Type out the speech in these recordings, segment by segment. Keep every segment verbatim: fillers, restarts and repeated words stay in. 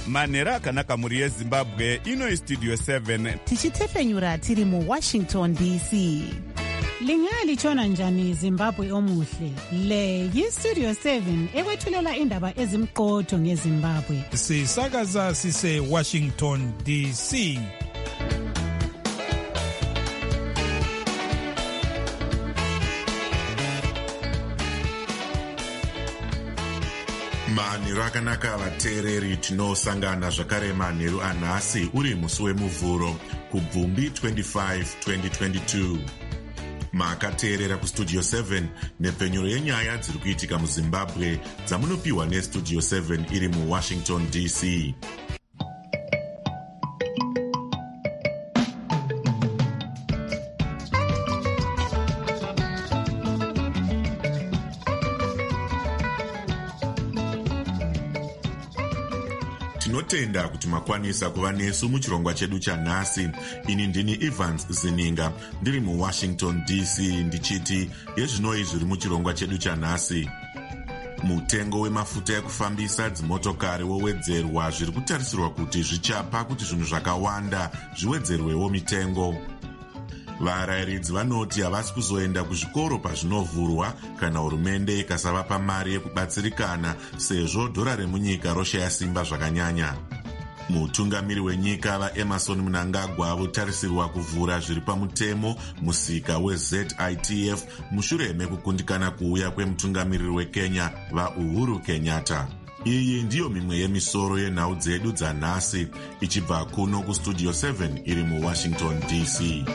manhero akanaka mhuri yezimbabwe. Ino istudio seven tichitefenyura tiri muwashington D C. Lingalitshona njani Zimbabwe omuhle? Le yistudio seven ekwethulela indaba ezimqotho ngeZimbabwe. Sisakaza sise Washington D C. manheru akanaka vateereri, tinosangana zvakare manheru anhasi uri musi wemuvhuro kubvumbi twenty-five twenty twenty-two. makateerera kustudio seven nepfenyuro yenyaya dziri kuitika muzimbabwe dzamunopiwa nestudio seven iri muwashington D C. tinotenda kuti makwanisa kuva nesu muchirongwa chedu chanhasi. Ini ndini Evans Zininga ndiri muwashington D C ndichiti yezvinoi zviri muchirongwa chedu chanhasi. Mutengo wemafuta ekufambisa dzimotokari wowedzerwa, zviri kutarisirwa kuti zvichapa kuti zvinhu zvakawanda zviwedzerwewo mitengo. Varayiridzi vanoti havasi kuzoenda kuzvikoro pazvinovhurwa kana hurumende ikasavapa mari yekubatsirikana sezvo dhora remunyika roshaya simba zvakanyanya. Mutungamiri wenyika vaEmerson Mnangagwa votarisirwa kuvhura zviri pamutemo musika weZ I T F mushure mekukundikana kuuya kwemutungamiriri weKenya vaUhuru Kenyatta. Iyi ndiyo mimwe yemisoro yenhau dzedu dzanhasi ichibva kuno kustudio seven iri muwashington D C.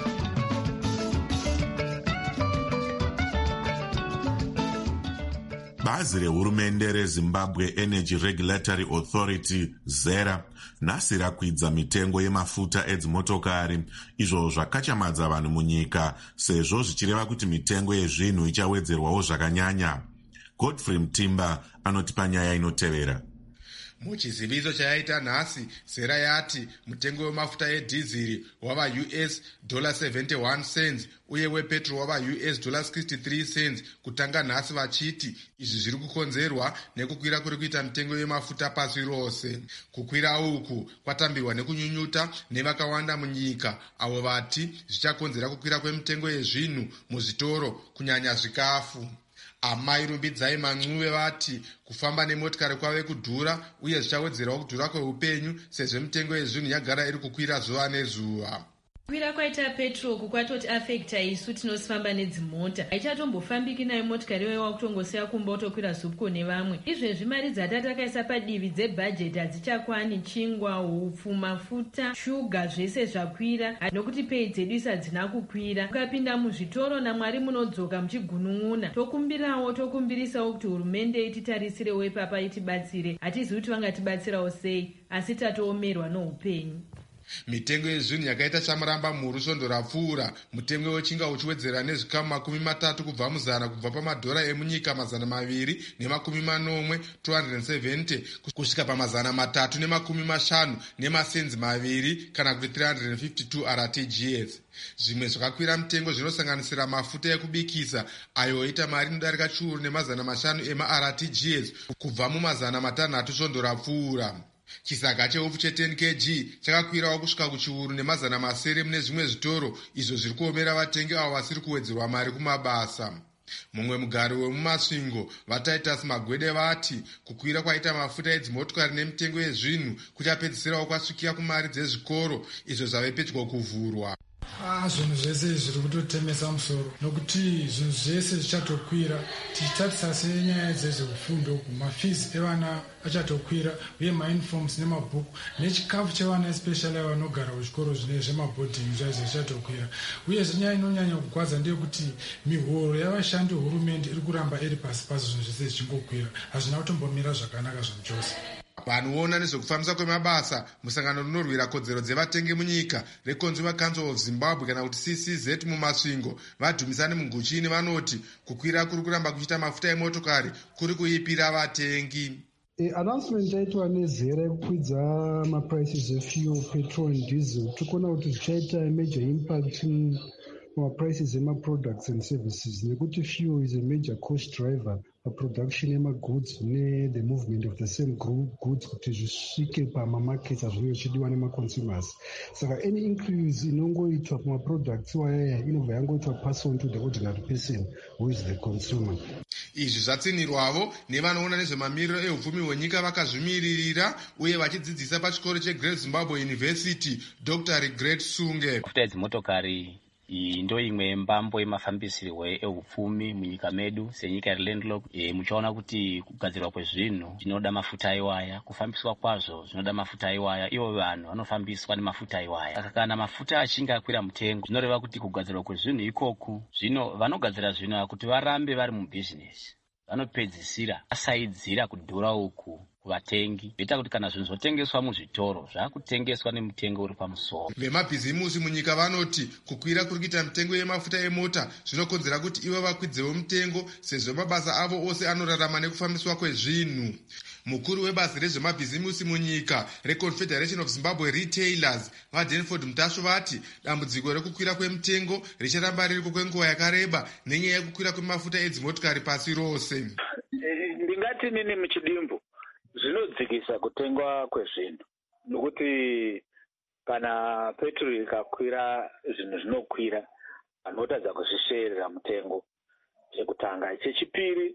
Bazi rehurumende reZimbabwe Energy Regulatory Authority ZERA nhasi rakwidza mitengo yemafuta edzimotokari, izvo zvakachamadza vanhu munyika sezvo zvichireva kuti mitengo yezvinhu ichawedzerwawo zvakanyanya. Godfrey Mtimba anoti panyaya inotevera. Muchiziviso chayaita nhasi, ZERA yati mutengo wemafuta edhiziri wava U S dollar seventy-one cents uye wepetrol wava U S dollar sixty-three cents kutanga nhasi, vachiti izvi zviri kukonzerwa nekukwira kuri kuita mitengo yemafuta pasi rose. Kukwira uku kwatambirwa nekunyunyuta nevakawanda munyika avo vati zvichakonzera kukwira kwemitengo yezvinhu muzvitoro kunyanya zvikafu. Amai Rumbidzai Mancuve vati kufamba nemotokari kwave kudhura uye zvichawedzerawo kudhura kweupenyu sezvo mitengo yezvinhu yagara iri kukwira zuva nezuva. Kukwira kwaita petrol kukwatoti afekta isu tinosifamba nedzimota. Haichatombofambiki nayo motikari wewa kutongosiya kumba utokwira zupco nevamwe. Izvezvi mari dzatatakaisa padivi dzebhajeti hadzichakwani. Chingwa, hupfu, mafuta, shuga zvese zvakwira nokuti pei dzedu isadzina kukwira. Ukapinda muzvitoro naMwari munodzoka muchigunun'una. Tokumbirawo tokumbirisawo kuti hurumende ititaritsirewo ipapa itibatsire. Hatizivi kuti vangatibatsirawo sei, asi tatoomerwa noupenyu. Mitengo yezvinhu yakaita chamuramba mhuru svondo rapfuura. Mutengo wechinga uchiwedzera nezvikamu makumi matatu kubva muzana kubva pamadhora emunyika mazana maviri nemakumi manomwe two hundred seventy kusvika pamazana matatu nemakumi mashanu nemasenzi maviri kana kuti three hundred fifty-two R T G S. Zvimwe zvakakwira mutengo zvinosanganisira mafuta ekubikisa ayo oita mari inodarika chiuru nemazana mashanu ema R T G S kubva mumazana matanhatu svondo rapfuura. Chisaga cheupfu che ten kilograms chakakwirawo kusvika kuchiuru nemazana masere mune zvimwe zvitoro, izvo zviri kuomera vatengi avo vasiri kuwedzerwa mari kumabasa. Mumwe mugari wemumasvingo vaTitus Magwede vati kukwira kwaita mafuta edzimotokari nemitengo yezvinhu kuchapedzisirawo kwasvikira kumari dzezvikoro, izvo zvave pedyo kuvhurwa. Ah, zvinhu zvese zviri kutotemesa musoro nokuti zvinhu zvese zvichatokwira. Tichitarisa senyaya dzezvefundo uku, mafizi evana achatokwira uye mauniforms nemabhuku nechikafu chevana especially vanogara kuchikoro zvine zvemabhodhingi chaizvo zvichatokwira. Uye zvinyaya inonyanya kugwadza ndeyekuti mihoro yavashandi vehurumende iri kuramba iri pasi pasi, zvinhu zvese zvichingokwira. Hazvina kutombomira zvakanaka zvinhu chose. Vanoona nezvekufambisa kwemabasa musangano rinorwira kodzero dzevatengi munyika reConsumer Council of Zimbabwe kana kuti C C Z mumasvingo vadhumisane muguchini vanoti kukwira kuri kuramba kuchiita mafuta emotokari kuri kuipira vatengi. E, announcement yaitwa nezera yekukwidza maprices efuel, petrol and diesel tikuona kuti zvichaita major impact maprices emaproducts and services nekuti fuel is a major cost driver production yemagoods ne-the movement of the same goods kuti zvisvike pamamarkets azvinenge zvichidiwa nemaconsumers. Saka any increase inongoitwa pamaproducts wayaya inobva yangoitwa pass on to the ordinary person who is the consumer. Izvi zvatsinirwavo nevanoona nezvemamiriro ehupfumi hwenyika vakazvimiririra uye vachidzidzisa pachikoro cheGreat Zimbabwe University, Doctor Regret Sunge. Mafuta edzimotokari iyi ndo imwe yembambo yemafambisirwo ehupfumi munyika medu senyika iri landlocked. E, muchaona kuti kugadzirwa kwezvinhu zvinoda mafuta aiwaya, kufambiswa kwazvo zvinoda mafuta aiwaya, ivo vanhu vanofambiswa nemafuta aiwaya. Saka kana mafuta achinge akwira mutengo, zvinoreva kuti kugadzirwa kwezvinhu ikoku, zvino vanogadzira zvinhu kuti varambe vari mubhizinesi vanopedzisira asaidzira kudhura uku kuvatengi, zvoita kuti kana zvinhu zvotengeswa muzvitoro zvakutengeswa nemutengo uri pamusoro. Vemabhizimusi munyika vanoti kukwira kuri kuita mitengo yemafuta emota zvinokonzera kuti ivo vakwidzewo mutengo sezvo mabasa avo ose anorarama nekufambiswa kwezvinhu. Mukuru webazi rezvemabhizimusi munyika reConfederation of Zimbabwe Retailers vaDenford Mutasvo vati dambudziko rekukwira kwemitengo richaramba ririko kwenguva yakareba nenyaya yekukwira kwemafuta edzimotokari pasi rose. Ndingati nini muchidimbu zvinodzikisa kutengwa kwezvinhu nokuti kana petrol ikakwira zvinhu zvinokwira, vanotadza kuzvisheerera mutengo chekutanga. Chechipiri,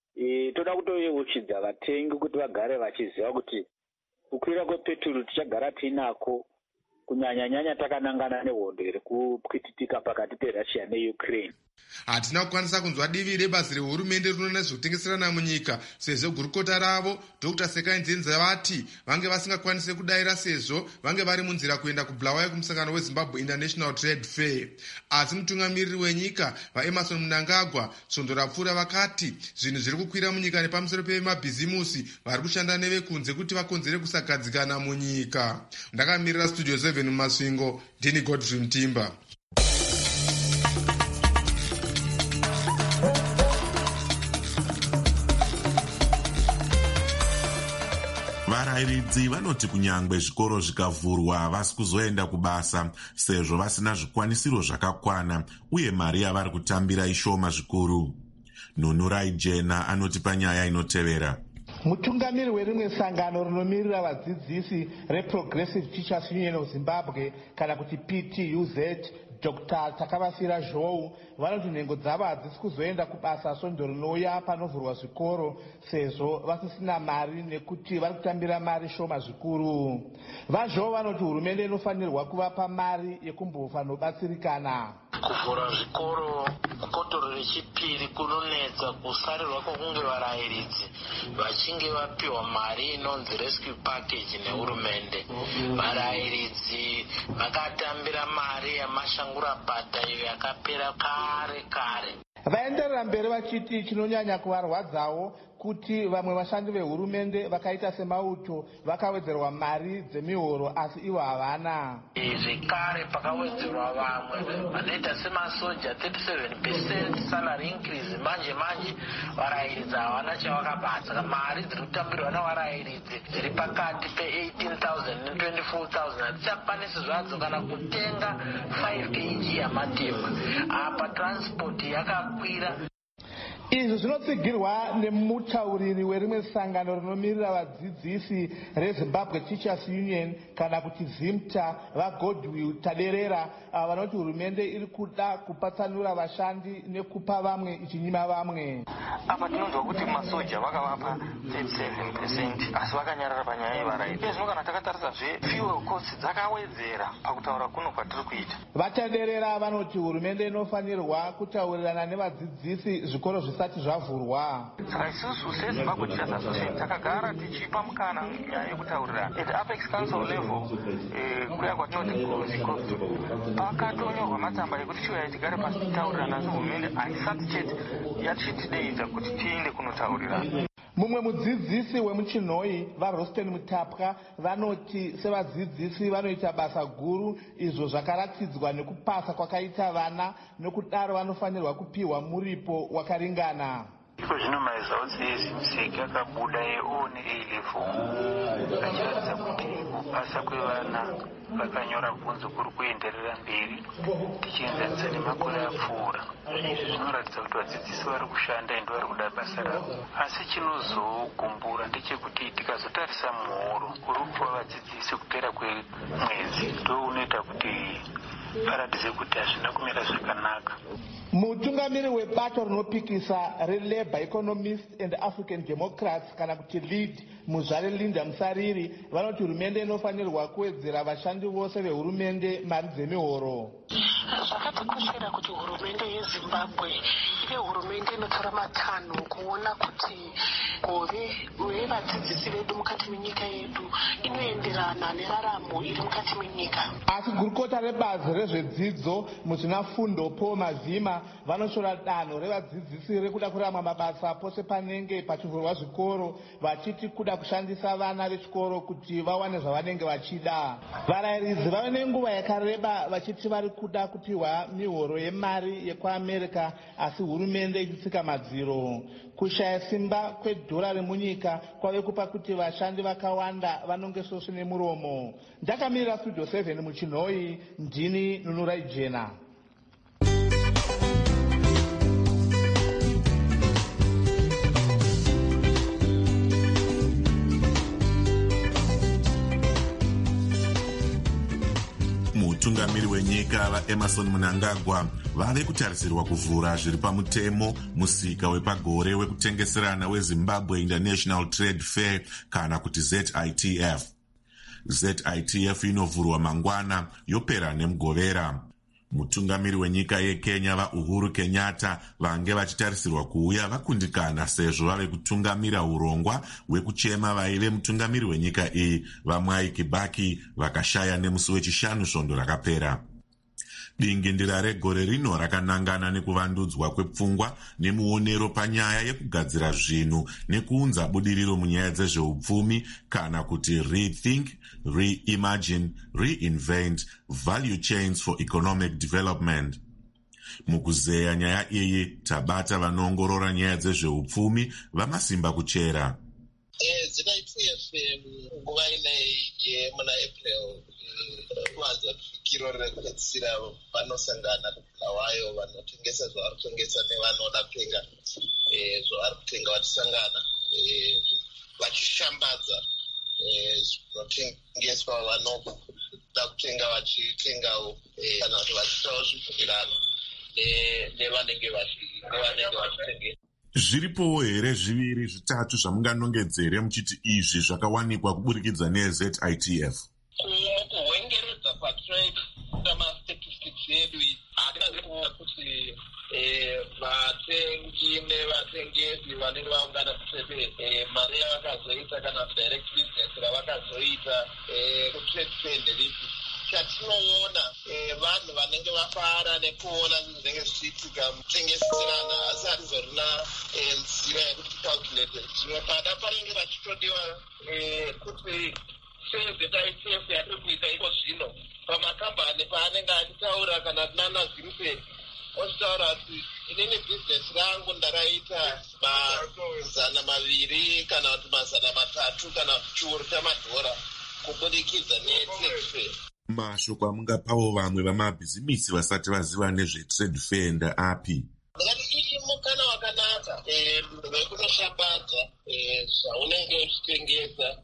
e, toda kutoyeuchidza vatengi kuti vagare vachiziva kuti kukwira kwepetrol tichagara tinako kunyanya-nyanya takanangana nehondo iri kupwititika pakati peRussia neUkraine. Hatina kukwanisa kunzwa divi rebazi rehurumende rinoona zvekutengeserana munyika sezvo gurukota ravo Doctor Sekai Nzenze vati vange vasingakwanise kudayira sezvo vange vari munzira kuenda kuBulawayo kumusangano weZimbabwe International Trade Fair. Asi mutungamiriri wenyika vaEmerson Mnangagwa svondo rapfuura vakati zvinhu zviri kukwira munyika nepamusoro pemabhizimusi vari kushanda nevekunze kuti vakonzere kusagadzikana munyika. Ndakamirira Studio seven mumasvingo, ndini Godfrey Mtimba. Varairidzi vanoti kunyangwe zvikoro zvikavhurwa havasi kuzoenda kubasa sezvo vasina zvikwanisiro zvakakwana uye mari yavari kutambira ishoma zvikuru. Nunurai Jena anoti panyaya inotevera. Mutungamiri werimwe sangano rinomirira vadzidzisi reProgressive Teachers Union of Zimbabwe kana kuti P T U Z, Doctor Takavasira Zhou vanoti nhengo dzavo hadzisi kuzoenda kubasa svondo rinouya panovhurwa zvikoro sezvo vasisina mari nekuti vari kutambira mari shoma zvikuru. VaZhou vanoti hurumende inofanirwa kuvapa mari yekumbofanobatsirikana. Kuvhura zvikoro kukotoro rechipiri kunonetsa kusarirwa kwokunge varayiridzi vachinge vapiwa mari inonzi rescue package nehurumende. Varayiridzi vakatambira mari yamashangurabhadha iyo yakapera kare kare. Vaenderera mberi vachiti chinonyanya kuvarwadzawo kuti vamwe vashandi vehurumende vakaita semauto vakawedzerwa mari dzemihoro asi ivo havana. Zvekare pakawedzerwa vamwe vanoita semasoja thirty-seven percent salary increase, manje manje varayiridzi havana chavakabata. Mari dziri kutambirwa navarayiridzi dziri pakati pe-eighteen thousand ne-twenty-four thousand. Hatichakwanisi zvadzo kana kutenga five kilograms yamatemba. Apa transport yakakwira. Izvi zvinotsigirwa nemutauriri werimwe sangano rinomirira vadzidzisi reZimbabwe Teachers Union kana kuti ZIMTA vaGodwill Taderera vanoti hurumende iri kuda kupatsanura vashandi nekupa vamwe ichinyima vamwe. Apa tinonzwa kuti masoja vakavapa thirty-seven percent asi vakanyarara panyaya yevarayiridzi. Izvo kana takatarisa zve-fuel costs dzakawedzera pakutaura kuno kwatiri kuita. Vataderera vanoti hurumende inofanirwa kutaurirana nevadzidzisi zvikoro zvisati zvavhurwa. Saka isusu seZimbabwe Teachers Association takagara tichipa mukana nyaya yekutaurirana. At Apex Council level kuya kwatinoti kuZikoto pakatonyorwa matsamba ekuti chiuya tigare pasi titaurirana asi hurumende haisati chete yatichitideidza kuti tiende kunotaurirana. Mumwe mudzidzisi wemuchinhoi vaRosten Mutapwa vanoti sevadzidzisi vanoita basa guru izvo zvakaratidzwa nekupasa kwakaita vana nokudaro vanofanirwa kupiwa muripo wakaringana. Iko zvino maresults ezimseki akabuda eO ne-A level achiratidza kuti kupasa kwevana vakanyora bvunzo kuri kuenderera mberi tichienzanisa nemakore apfuura. Izvi zvinoratidza kuti vadzidzisi vari kushanda ende vari kuda basa ravo. Asi chinozogumbura ndechekuti tikazotarisa muhoro uri kupa vadzidzisi kupera kwemwedzi ndo unoita kuti paratidze kuti hazvina kumira zvakanaka. Mutungamiri webato rinopikisa reLabour Economists and African Democrats kana kuti lead Muzvare Linda Musariri vanoti hurumende inofanirwa kuwedzera vashandi vose vehurumende mari dzemihoro. Zvakatikoshera kuti hurumende yeZimbabwe ive hurumende inotora matanho kuona kuti gove vevadzidzisi vedu mukati menyika yedu inoenderana neraramo iri mukati menyika. Asi gurukota rebazi rezvedzidzo muzvina fundo Paul Mazima vanoshora danho revadzidzisi rekuda kurama mabasa pose panenge pachivhurwa zvikoro vachiti kuda kushandisa vana vechikoro kuti vawane zvavanenge vachida. Varayiridzi vave nenguva yakareba vachiti vari kuda kupiwa mihoro yemari yekuAmerica asi hurumende ichitsika madziro. Kushaya simba kwedhora remunyika kwave kupa kuti vashandi vakawanda vanonge soso nemuromo. Ndakamirira Studio seven muchinhoi, ndini Nunurai Jena. Mutungamiri wenyika vaEmerson Mnangagwa vave kutarisirwa kuvhura zviri pamutemo musika wepagore wekutengeserana weZimbabwe International Trade Fair kana kuti Z I T F. Z I T F inovhurwa mangwana yopera nemugovera. Mutungamiri wenyika yeKenya vaUhuru Kenyatta vange vachitarisirwa kuuya vakundikana sezvo vave kutungamira urongwa hwekuchema vaive mutungamiri wenyika iyi vaMwai Kibaki vakashaya nemusi wechishanu svondo rakapera. Dingindira regore rino rakanangana nekuvandudzwa kwepfungwa nemuonero panyaya yekugadzira zvinhu nekuunza budiriro munyaya dzezveupfumi kana kuti rethink, reimagine, reinvent value chains for economic development. Mukuzeya nyaya iyi tabata vanoongorora nyaya dzezveupfumi vamasimba kuchera. Z I T F nguva inei yemuna April kuvanza fikiro rekupedzisira vanosangana nawayo vanotengesa zvavari kutengesa nevanoda kutenga zvavari kutenga vachisangana vachishambadza zvinotengeswa vanoda kutenga vachitengawo kana kuti vachitawo zvibvumirano nevanenge vachitengesa. Zviripowo here zviviri zvitatu zvamunganongedzere muchiti izvi zvakawanikwa kuburikidza neZ I T F? Kuhwengeredza patrade tamastatistics yedu hatinazve kuona kuti vatengi nevatengesi vanenge vaungana kutrade mari yavakazoita kana direct business ravakazoita kutrade fair nderipi. Chatinoona vanhu vanenge vafara nekuona zvinenge zvichiitika mutengeserana asi harizorina nzira yekuti calculate zvimwe pada panenge vachitodiwa kuti seZ I T F yatiri kuita iko zvino pamakambani paanenge achitaura kana nana Zimpe ochitaura kuti inini bhizinesi rangu ndaraita mazana maviri kana kuti mazana matatu kana chiuru chamadhora kubudikidza netrade fair. Mashoko amungapawo vamwe vamabhizimisi vasati vaziva nezvetrade fair ndaapi? Ndakati iyi mukana wakanaka wekunoshambadza zvaunenge uchitengesa.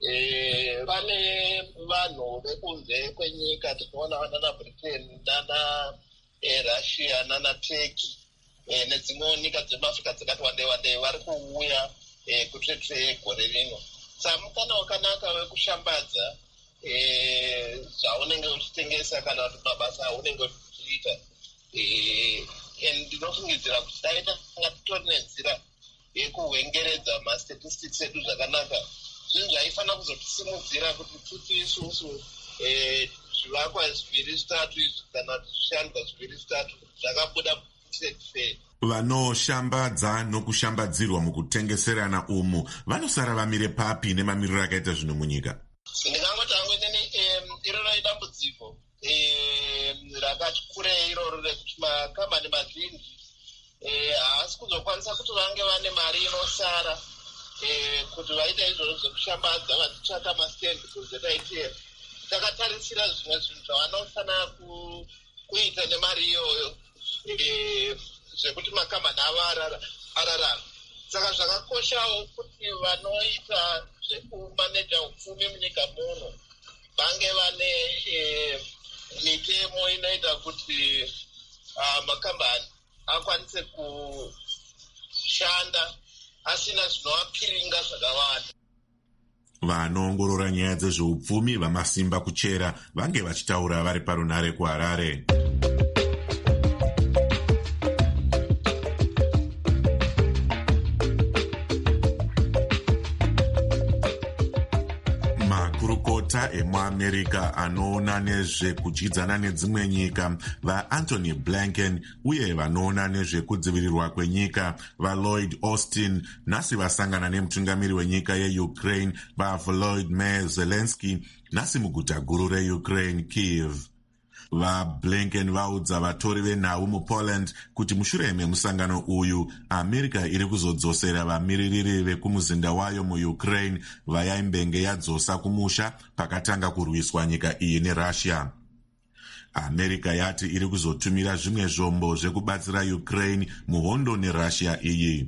Pane vanhu vekunze kwenyika tinoona vanana Britain nana Russia nana Turkey nedzimwewo nyika dzemafrika dzakati wandei wandei vari kuuya kutrade fair gore rino. Saka mukana wakanaka wekushambadza zvaunenge uchitengesa kana kuti mabasa aunenge uchiita. Ndinofungidzira kuti dai tanga titori nenzira yekuhwengeredza mastatistics edu zvakanaka zvinhu zvaifanira kuzotisimudzira kuti titi isusu zvivakwa zviviri zvitatu izvi kana kuti zvishandwa zviviri zvitatu zvakabuda trade fair. Vanoshambadza nokushambadzirwa mukutengeserana umu vanosara vamire papi nemamiriro akaita zvino munyika? Ndingangoti hangu inini iroro idambudziko rakati kurei iroro rekuti makambani mazhinji haasi kuzokwanisa kuti vange vane mari inosara kuti vaita izvozvo zvekushambadza vachitsvaka mastendi kunze taite takatarisira zvimwe zvinhu zvavanofanira kuita nemari iyoyo zvekuti makambani avo ararama. Saka zvakakoshawo kuti vanoita zvekumaneja upfumi munyika muno vange vane mitemo inoita kuti makambani akwanise kushanda asina zvinovapiringa zvakawanda. Vanoongorora nyaya dzezveupfumi vamasimba kuchera vange vachitaura vari parunare kuHarare. Makurukota emuAmerica anoona nezvekudyidzana nedzimwe nyika vaAnthony Blinken uye vanoona nezvekudzivirirwa kwenyika vaLloyd Austin nhasi vasangana nemutungamiri wenyika yeUkraine vaVolodymyr Zelensky nhasi muguta guru reUkraine Kyiv. VaBlinken vaudza vatori venhau muPoland kuti mushure memusangano uyu America iri kuzodzosera vamiririri vekumuzinda wayo muUkraine vayaimbenge yadzosa kumusha pakatanga kurwiswa nyika iyi neRussia. America yati iri kuzotumira zvimwe zvombo zvekubatsira Ukraine muhondo neRussia iyi.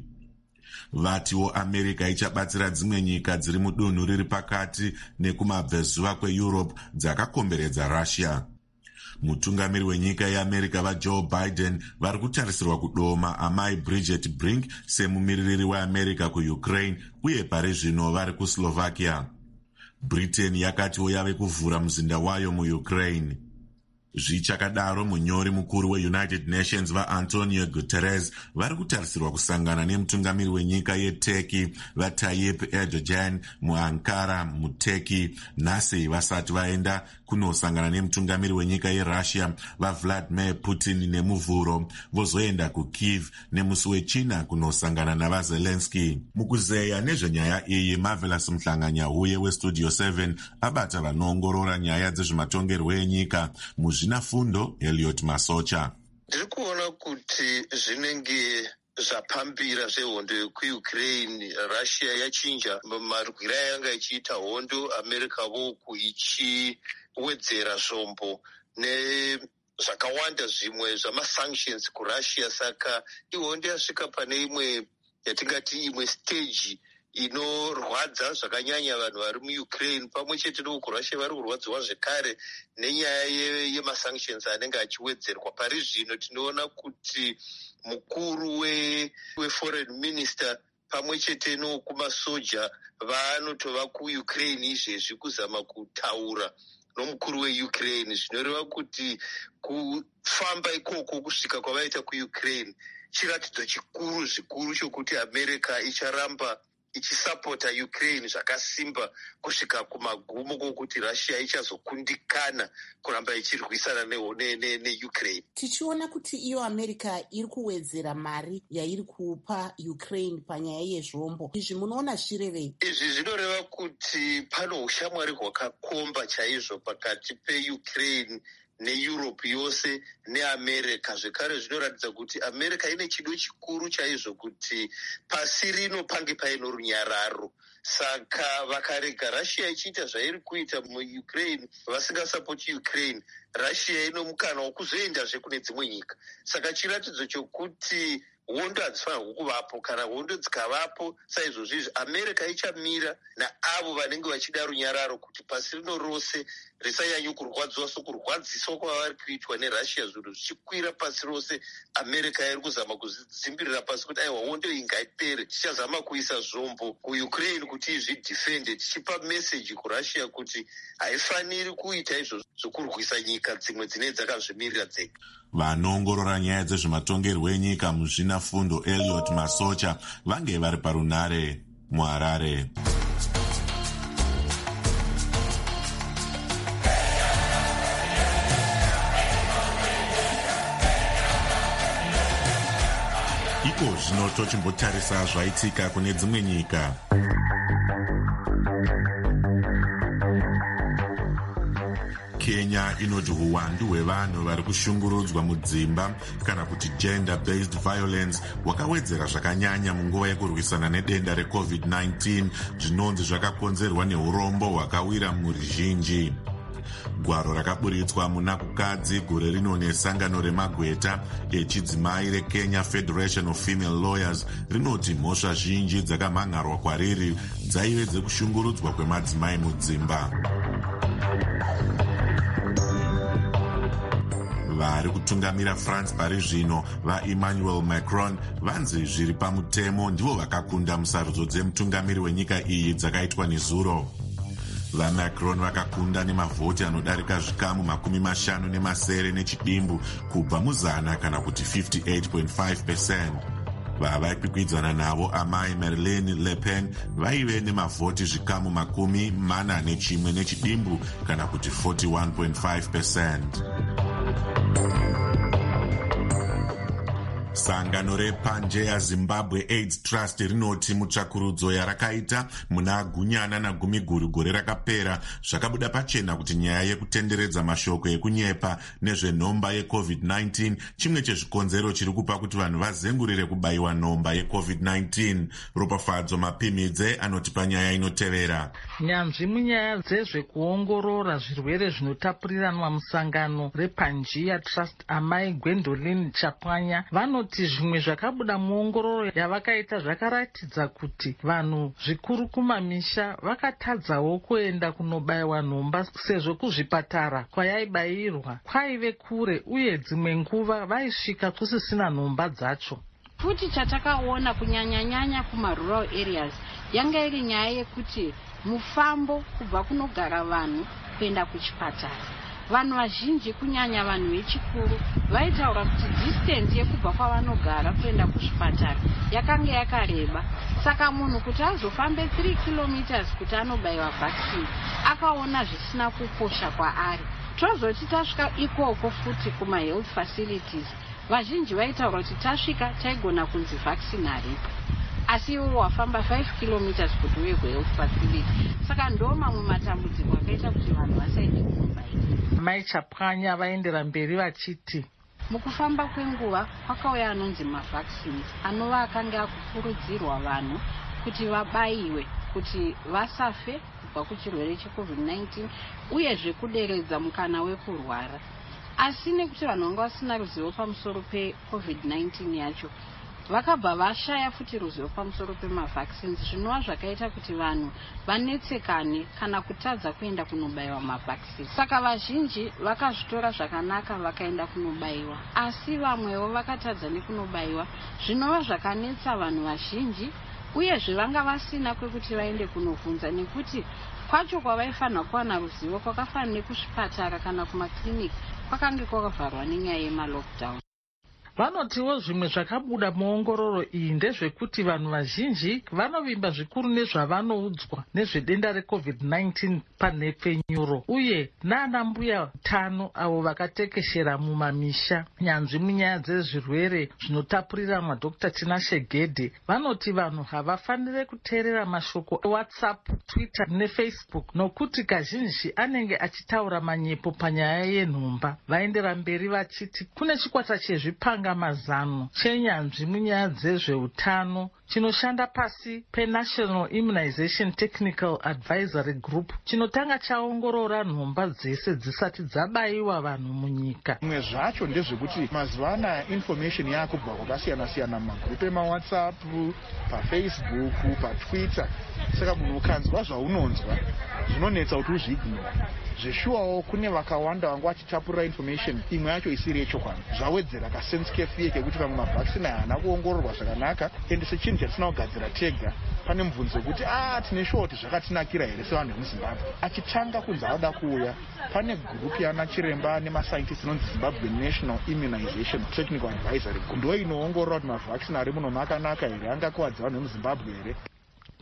Vatiwo America ichabatsira dzimwe nyika dziri mudunhu riri pakati nekumabvezuva kweEurope dzakakomberedza Russia. Mutungamiri wenyika yeAmerica vaJoe Biden vari kutarisirwa kudoma amai Bridget Brink semumiririri weAmerica kuUkraine uye pari zvino vari kuSlovakia. Britain yakatiwo yave kuvhura muzinda wayo muUkraine. Zvichakadaro munyori mukuru weUnited Nations vaAntonio Guterres vari kutarisirwa kusangana nemutungamiri wenyika yeTurkey vaTayyip Erdogan muAnkara muTurkey nhasi vasati vaenda kunosangana nemutungamiri wenyika yeRussia vaVladimir Putin nemuvhuro vozoenda kuKyiv nemusi wechina kunosangana navaZelensky. Mukuzeya nezvenyaya iyi Marvelous Mhlanganya-huye weStudio seven abata vanoongorora nyaya dzezvematongerwo enyika muzvina fundo Elliot Masocha. Ndiri kuona kuti zvinenge zvapambira zvehondo yekuUkraine Russia yachinja marwira yanga ichiita hondo, America voku ichiwedzera zvombo nezvakawanda zvimwe zvamasanctions kuRussia. Saka ihondo yasvika pane imwe yatingati imwe stage inorwadza zvakanyanya vanhu vari muUkraine pamwe chete nokuRussia vari kurwadziwa zvekare nenyaya yemasanctions anenge achiwedzerwa. Pari zvino tinoona kuti mukuru weforeign minister pamwe chete nokumasoja vanotova kuUkraine izvezvi kuzama kutaura nomukuru weUkraine, zvinoreva kuti kufamba ikoko kusvika kwavaita kuUkraine chiratidzo chikuru zvikuru chokuti America icharamba ichisapota Ukraine zvakasimba kusvika kumagumo kokuti Russia ichazokundikana kuramba ichirwisana neUkraine. Tichiona kuti iyo America iri kuwedzera mari yairi kupa Ukraine panyaya yezvombo. Izvi munoona zvirevei? Izvi zvinoreva kuti pano ushamwari hwakakomba chaizvo pakati peUkraine neEurope yose neAmerica. Zvekare zvinoratidza kuti America ine chido chikuru chaizvo kuti pasi rino pange paino runyararo. Saka vakarega Russia ichiita zvairi kuita muUkraine vasingasapoti Ukraine, Russia ino mukana wekuzoendazve kune dzimwe nyika. Saka chiratidzo chokuti hondo hadzifanirwa kuvapo. Kana hondo dzikavapo saizvozvo izvi America ichamira naavo vanenge vachida runyararo kuti pasi rino rose risanyanya kurwadziwa sokurwadziswa kwavari kuitwa neRussia, zvinhu zvichikwira pasi rose. America iri kuzama kudzimbirira pasi kuti aiwa hondo iyi ngaipere, tichazama kuisa zvombo kuUkraine kuti izvidhifende, tichipa meseji kuRussia kuti haifaniri kuita izvo zvokurwisa nyika dzimwe dzinenge dzakazvimirira dzega. Vanoongorora nyaya dzezvematongerwo enyika muzvina fundo Elliot Masocha vange vari parunare muHarare. Iko zvino tochimbotarisa zvaitika kune dzimwe nyika. Kenya inoti uwandu hwevanhu vari kushungurudzwa mudzimba kana kuti gender based violence hwakawedzera zvakanyanya munguva yekurwisana nedenda recovid nineteen zvinonzi zvakakonzerwa neurombo hwakawira mhuri zhinji. Gwaro rakaburitswa muna kukadzi gore rino nesangano remagweta echidzimai reKenya Federation of Female Lawyers rinoti mhosva zhinji dzakamhangarwa kwariri dzaive dzekushungurudzwa kwemadzimai mudzimba. Vari kutungamira France pari zvino vaEmmanuel Macron vanzi zviri pamutemo ndivo vakakunda musarudzo dzemutungamiri wenyika iyi dzakaitwa nezuro. VaMacron vakakunda nemavhoti anodarika zvikamu makumi mashanu nemasere nechidimbu kubva muzana kana kuti fifty-eight point five percent. Vavaikwikwidzaana navo amai Marine Le Pen vaive nemavhoti zvikamu makumi mana nechimwe nechidimbu kana kuti forty-one point five percent. Sangano repanje yaZimbabwe AIDS Trust rinoti mutsvakurudzo yarakaita muna gunyana nagumi guru gore rakapera zvakabuda pachena kuti nyaya yekutenderedza mashoko ekunyepa nezvenhomba yecovid nineteen chimwe chezvikonzero chiri kupa kuti vanhu vazengurire kubayiwa nhomba yecovid nineteen. Ropafadzo Mapimidze anoti panyaya inotevera. Nyanzvi munyaya dzezvekuongorora zvirwere zvinotapuriranwa musangano repanjia Trust amai Gwendolyn Chapwanya vano kuti zvimwe zvakabuda muongororo yavakaita zvakaratidza kuti vanhu zvikuru kumamisha vakatadzawo kuenda kunobayiwa nhomba sezvo kuzvipatara kwayaibayirwa kwaive kure uye dzimwe nguva vaisvika kusisina nhomba dzacho. Futi chatakaona kunyanya-nyanya kumarural areas yanga iri nyaya yekuti mufambo kubva kunogara vanhu kuenda kuchipatara. Vanhu vazhinji kunyanya vanhu vechikuru vaitaura kuti distance yekubva kwavanogara kuenda kuchipatara yakanga yakareba. Saka munhu kuti azofambe three kilometers kuti anobayiwa vaccine akaona zvisina kukosha kwaari. Tozoti tasvika ikoko futi kuma health facilities vazhinji vaitaura kuti tasvika taigona kunzi vaccine haripo. Asi iwo wafamba five kilometers kuti uye kuhealth facility. Saka ndo mamwe matambudziko akaita kuti vanhu vasaende kunobayiwa. Mai Chapwanya vaendera mberi vachiti mukufamba kwenguva kwakauya anonzi mavaccines anova akanga akukurudzirwa vanhu kuti vabayiwe kuti vasafe kubva kuchirwere checovid nineteen uyezve kuderedza mukana wekurwara. Asi nekuti vanhu vanga vasina ruzivo pamusoro pecovid nineteen yacho vakabva vashaya futi ruzivo pamusoro pemavaccines zvinova zvakaita kuti vanhu vanetsekane kana kutadza kuenda kunobayiwa mavaccines. Saka vazhinji vakazvitora zvakanaka vakaenda kunobayiwa, asi vamwewo vakatadza nekunobayiwa zvinova zvakanetsa vanhu vazhinji uyezve vanga vasina kwekuti vaende kunobvunza nekuti kwacho kwavaifanira kuwana ruzivo kwakafanira nekuzvipatara kana kumakliniki kwakange kwakavharwa nenyaya yemalockdown. Vanotiwo zvimwe zvakabuda muongororo iyi ndezvekuti vanhu vazhinji vanovimba zvikuru nezvavanoudzwa nezvedenda recovid nineteen panhepfenyuro uye nana mbuya utano avo vakatekeshera mumamisha. Nyanzvi munyaya dzezvirwere zvinotapuriranwa Doctor Tinashe Gedde vanoti vanhu havafanire kuteerera mashoko eWhatsApp, Twitter neFacebook nokuti kazhinji anenge achitaura manyepo panyaya yenhomba. Vaendera mberi vachiti kune chikwata chezvipanga mazano chenyanzvi munyaya dzezveutano chinoshanda pasi peNational Immunization Technical Advisory Group chinotanga chaongorora nhomba dzese dzisati dzabayiwa vanhu munyika. Zvimwe zvacho ndezvekuti mazuva anaya information yakubva kwakasiyana-siyana mumagrupu emaWhatsApp, paFacebook, paTwitter. Saka munhu ukanzwa zvaunonzwa zvinonetsa kuti uzviignore. Zveshuwawo kune vakawanda vanga vachitapurira information imwe yacho isiri yechokwadi. Zvawedzera kasense kefiye kekuti vamwe mavaccine haana kuongororwa zvakanaka ende sechinhu chatisina kugadzira tega pane mubvunzo wekuti ah tine shoti zvakatinakira here sevanhu vemuZimbabwe. Achitanga kunzi anoda kuuya pane gurupu yana chiremba nemascientists inonzi Zimbabwe National Immunization Technical Advisory ndo inoongorora kuti mavaccine ari muno makanaka here, angakuwadza vanhu vemuZimbabwe here.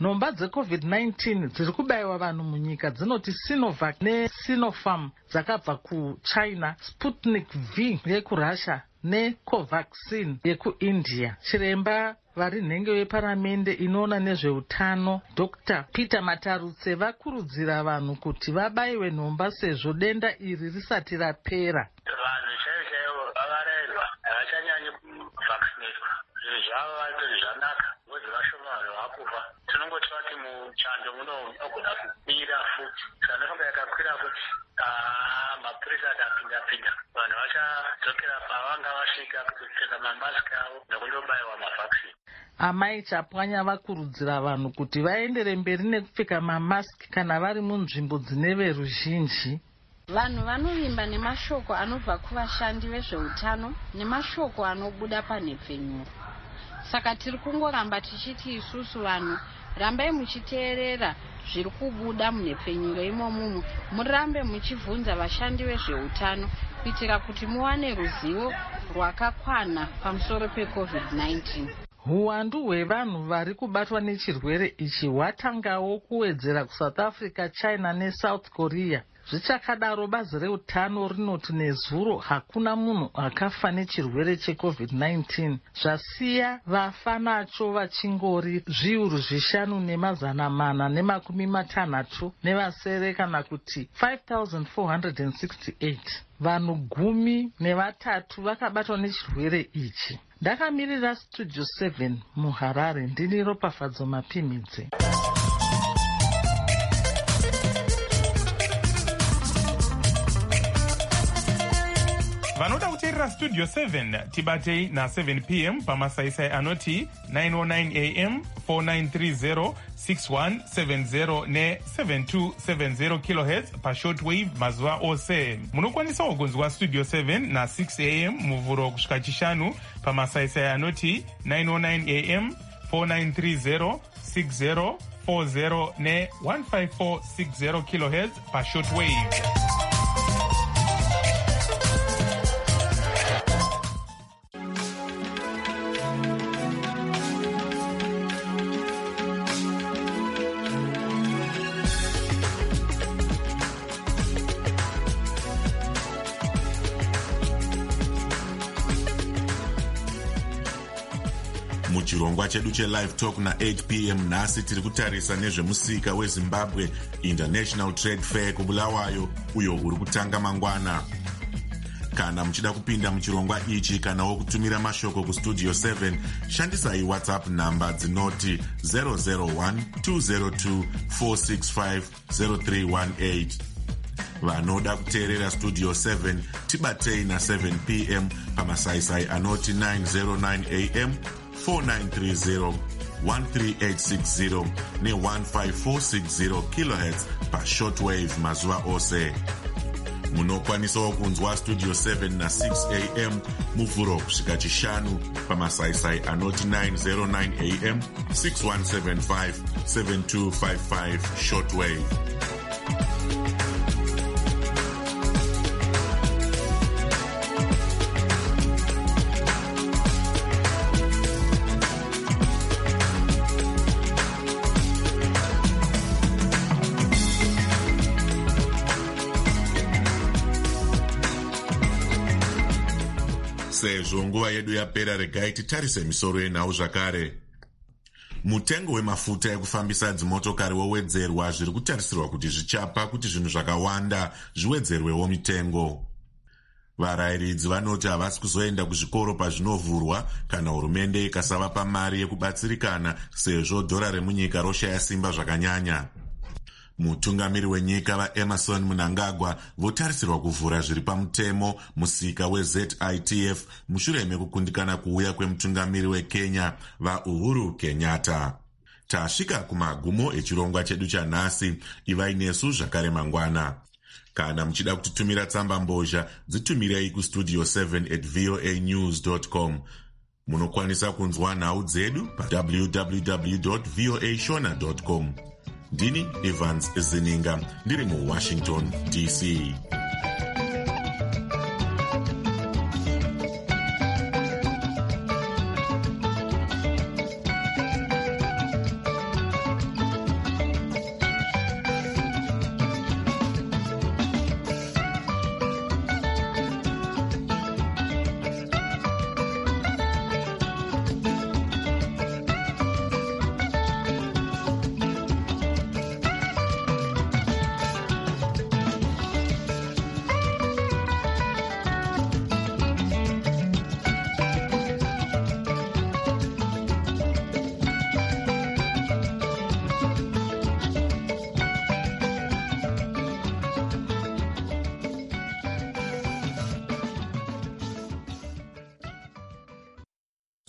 nhomba dzecovid nineteen dziri kubayiwa vanhu munyika dzinoti Sinovac neSinopharm dzakabva kuchina, Sputnik V yekurussia neCovaxin yekuindia. Chiremba vari nhengo yeparamende inoona nezveutano Dr Peter Matarutse vakurudzira vanhu kuti vabayiwe nhomba sezvo denda iri risati rapera. Vanhu chaivo chaivo vakarayirwa havachanyanyi kuvaccinatwa. Zvinhu zvavo vatori zvanaka ngozi vashoma vanhu vakufa. Tinongoti vati muchando muno unogona kukwira futi. Sanofunga yakakwira kuti mapurisa akapinda-pinda. Vanhu vachadzokera pavanga vasvika kupfeka mamasiki avo nekundobayiwa mavhakisini. Amai Chapwanya vakurudzira vanhu kuti vaendere mberi nekupfeka mamasiki kana vari munzvimbo dzine veruzhinji. Vanhu vanovimba nemashoko anobva kuvashandi vezveutano nemashoko anobuda panhepfenyuro. Saka tiri kungoramba tichiti isusu vanhu rambai muchiteerera zviri kubuda munhepfenyuro imomo, murambe muchibvunza vashandi vezveutano kuitira kuti muwane ruzivo rwakakwana pamusoro pecovid nineteen. Huwandu hwevanhu vari kubatwa nechirwere ichi hwatangawo kuwedzera kuSouth Africa, China neSouth Korea. Zvichakadaro bazi reutano rinoti nezuro hakuna munhu akafa nechirwere checovid nineteen, zvasiya vafa nacho vachingori zviuru zvishanu nemazana mana nemakumi matanhatu nevasere kana kuti five thousand four hundred sixty-eight. Vanhu gumi nevatatu vakabatwa nechirwere ichi. Ndakamirira Studio seven muHarare, ndini Ropafadzo Mapimidze. Vanoda kuteerera Studio seven tibatei na seven p m pamasaisai anoti nine oh nine a m, four nine three zero, six one seven zero ne seven two seven zero kilohertz pashortwave mazuva ose. Munokwanisa kugonzwa Studio seven na six a m muvhuro kusvika chishanu pamasaisai anoti nine oh nine a m, four nine three zero, six zero four zero ne one five four six zero kilohertz pashortwave. Muchirongwa chedu chelive talk na eight p m nhasi tiri kutarisa nezvemusika weZimbabwe International Trade Fair kuBulawayo uyo uri kutanga mangwana. Kana muchida kupinda muchirongwa ichi kana wokutumira mashoko kuStudio seven, shandisai WhatsApp namba dzinoti zero zero one two zero two four six five zero three one eight. Vanoda kuteerera Studio seven tibatei na seven p m pamasaisai anoti nine oh nine a m, four nine three zero, one three eight six zero ne one five four six zero kilohertz pa shortwave mazuva ose. Munokwanisawo kunzwa Studio seven na six a m muvhuro kusvika chishanu pamasaisai anoti nine oh nine a m, six one seven five, seven two five five shortwave. Sezvo nguva yedu yapera, regai titarise misoro yenhau zvakare. Mutengo wemafuta ekufambisa dzimotokari wowedzerwa, zviri kutarisirwa kuti zvichapa kuti zvinhu zvakawanda zviwedzerwewo mitengo. Varayiridzi vanoti havasi kuzoenda kuzvikoro pazvinovhurwa kana hurumende ikasavapa mari yekubatsirikana sezvo dhora remunyika roshaya simba zvakanyanya. Mutungamiri wenyika vaEmerson Mnangagwa votarisirwa kuvhura zviri pamutemo musika weZ I T F mushure mekukundikana kuuya kwemutungamiri weKenya vaUhuru Kenyatta. Tasvika kumagumo echirongwa chedu chanhasi, ivai nesu zvakare mangwana. Kana muchida kutitumira tsamba mbozha, dzitumirei kustudio seven at voa news dot com. Munokwanisa kunzwa nhau dzedu pa w w w dot voa shona dot com. Ndini Evans Zininga, ndiri muWashington D C.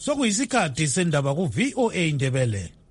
sokuyisikhathi sendaba ku-V O A Ndebele.